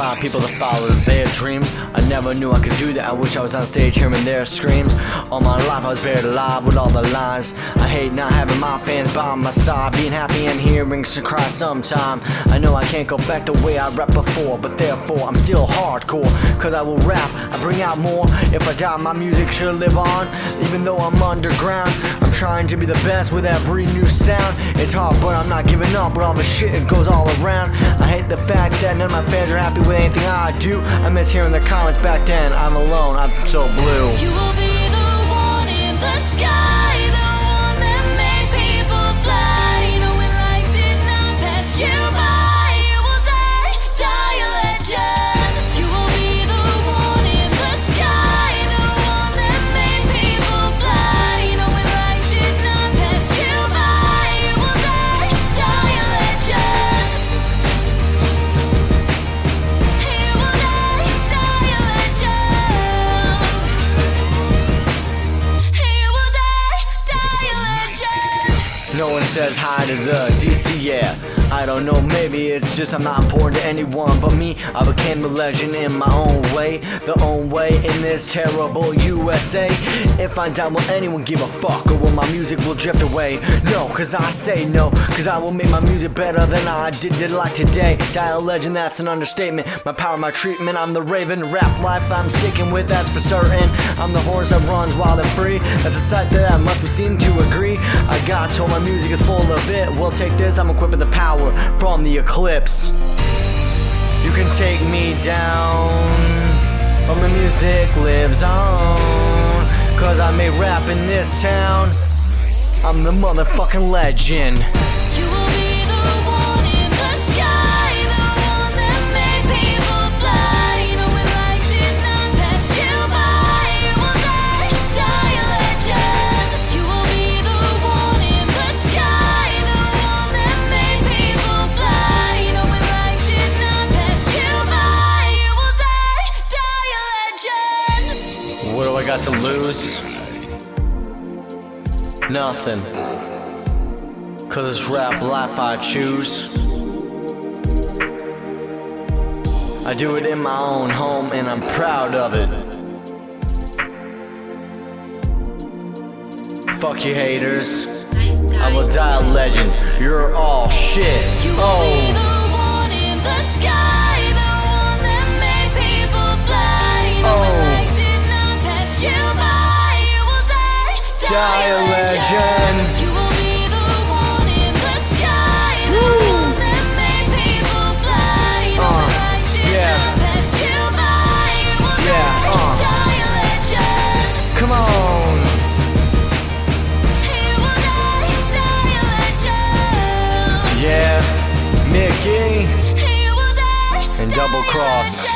find people to follow their dreams. I never knew I could do that. I wish I was on stage hearing their screams. All my life I was buried alive with all the lies. I hate not having my fans by my side, being happy and hearing some cry sometime. I know I can't go back the way I rapped before, but therefore I'm still hardcore. Cause I will rap, I bring out more. If I die, my music should live on. Even though I'm underground, I'm trying to be the best with every new sound. It's hard, but I'm not giving up with all the shit that goes all around. I hate the fact that none of my fans are happy with anything I do. I miss hearing the comments back then. I'm alone, I'm so blue. You will be the one in the sky, the one that made people fly. Knowing life did not pass you by, you will die, die a legend. You will be the one in the sky, the one that made people fly. Knowing life did not pass you by, you will die, die a legend. You will die, die a legend. You will die, die a legend. No one says hi to the DC, yeah. I don't know, maybe it's just I'm not important to anyone but me. I became the legend in my own way, the own way in this terrible USA. If I die, will anyone give a fuck, or will my music will drift away? No, cause I say no, cause I will make my music better than I did like today. Die a legend, that's an understatement. My power, my treatment, I'm the raven. Rap life I'm sticking with, that's for certain. I'm the horse that runs wild and free. That's a sight that I must be seen to agree. I got told my music is full of it. Well, take this, I'm equipped with the power from the eclipse. You can take me down, but my music lives on. Cause I made rap in this town. I'm the motherfucking legend. You will be the one in the sky, the one that made people fly. Knowing life did not pass you by, you will die, die a legend. You will be the one in the sky, the one that made people fly. Knowing life did not pass you by, you will die, die a legend. What do I got to lose? Nothing. Cause it's rap life I choose. I do it in my own home and I'm proud of it. Fuck you haters, I will die a legend. You're all shit. You will be the one in the sky, the one that made people fly. Knowing life did not pass you by, you will die, Die a legend. You will be the one in the sky, the one that made people fly. Knowing life did yeah. not pass you by, you will Yeah, die a legend. Come on. You will die a legend. Yeah, Mickey You will die and Double Cross.